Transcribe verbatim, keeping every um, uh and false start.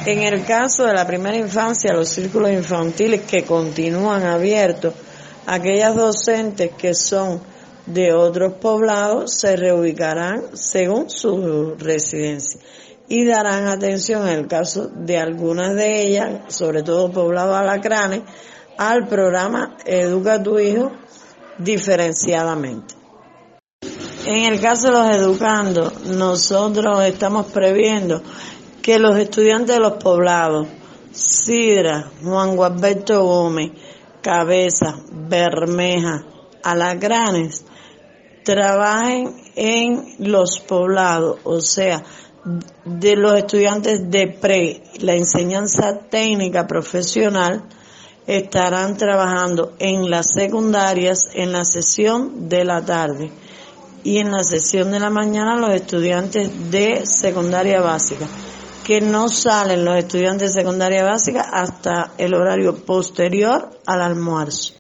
En el caso de la primera infancia, los círculos infantiles que continúan abiertos, aquellas docentes que son de otros poblados se reubicarán según su residencia y darán atención en el caso de algunas de ellas, sobre todo poblados alacranes, al programa Educa a tu Hijo diferenciadamente. En el caso de los educandos, nosotros estamos previendo que los estudiantes de los poblados Sidra, Juan Gualberto Gómez, Cabeza, Bermeja, Alacranes, trabajen en los poblados, o sea, de los estudiantes de pre, la enseñanza técnica profesional, estarán trabajando en las secundarias en la sesión de la tarde y en la sesión de la mañana los estudiantes de secundaria básica, que no salen los estudiantes de secundaria básica hasta el horario posterior al almuerzo.